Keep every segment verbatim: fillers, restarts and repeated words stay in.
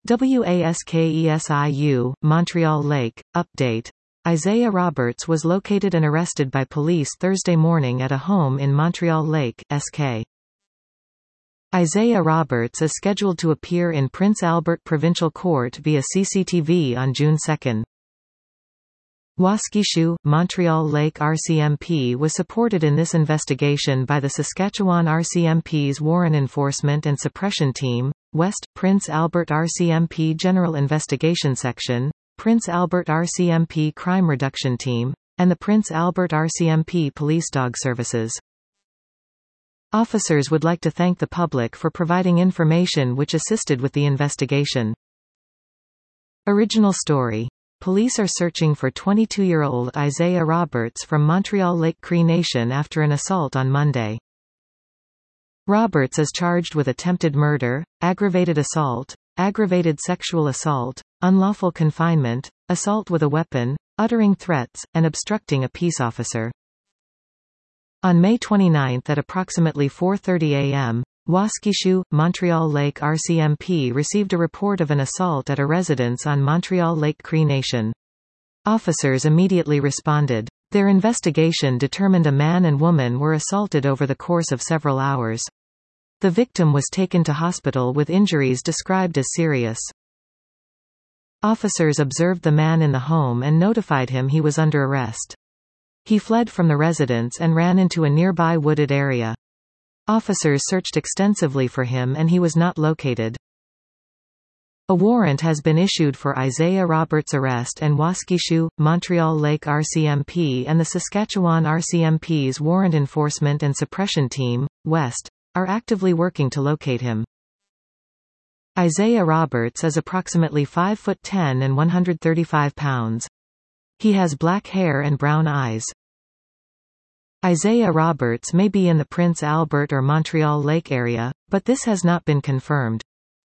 WASKESIU, Montreal Lake, update. Isaiah Roberts was located and arrested by police Thursday morning at a home in Montreal Lake, S K. Isaiah Roberts is scheduled to appear in Prince Albert Provincial Court via C C T V on June second. Waskesiu, Montreal Lake R C M P was supported in this investigation by the Saskatchewan R C M P's Warrant Enforcement and Suppression Team, West, Prince Albert R C M P General Investigation Section, Prince Albert R C M P Crime Reduction Team, and the Prince Albert R C M P Police Dog Services. Officers would like to thank the public for providing information which assisted with the investigation. Original story. Police are searching for twenty-two-year-old Isaiah Roberts from Montreal Lake Cree Nation after an assault on Monday. Roberts is charged with attempted murder, aggravated assault, aggravated sexual assault, unlawful confinement, assault with a weapon, uttering threats, and obstructing a peace officer. On May twenty-ninth at approximately four thirty a m, Waskesiu, Montreal Lake R C M P received a report of an assault at a residence on Montreal Lake Cree Nation. Officers immediately responded. Their investigation determined a man and woman were assaulted over the course of several hours. The victim was taken to hospital with injuries described as serious. Officers observed the man in the home and notified him he was under arrest. He fled from the residence and ran into a nearby wooded area. Officers searched extensively for him and he was not located. A warrant has been issued for Isaiah Roberts' arrest, and Waskesiu, Montreal Lake R C M P and the Saskatchewan R C M P's Warrant Enforcement and Suppression Team, West, are actively working to locate him. Isaiah Roberts is approximately five foot ten and one hundred thirty-five pounds. He has black hair and brown eyes. Isaiah Roberts may be in the Prince Albert or Montreal Lake area, but this has not been confirmed.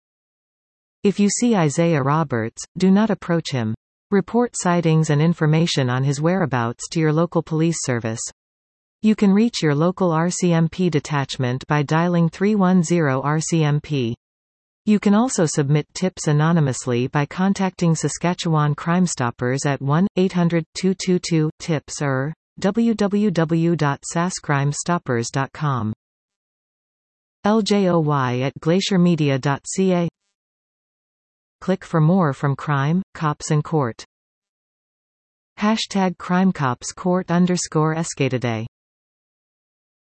If you see Isaiah Roberts, do not approach him. Report sightings and information on his whereabouts to your local police service. You can reach your local R C M P detachment by dialing three one zero R C M P. You can also submit tips anonymously by contacting Saskatchewan Crime Stoppers at one eight hundred two two two tips or w w w dot saskcrimestoppers dot com. L J O Y at glaciermedia dot c a. Click for more from Crime, Cops and Court. Hashtag CrimeCopsCourt underscore Escatoday.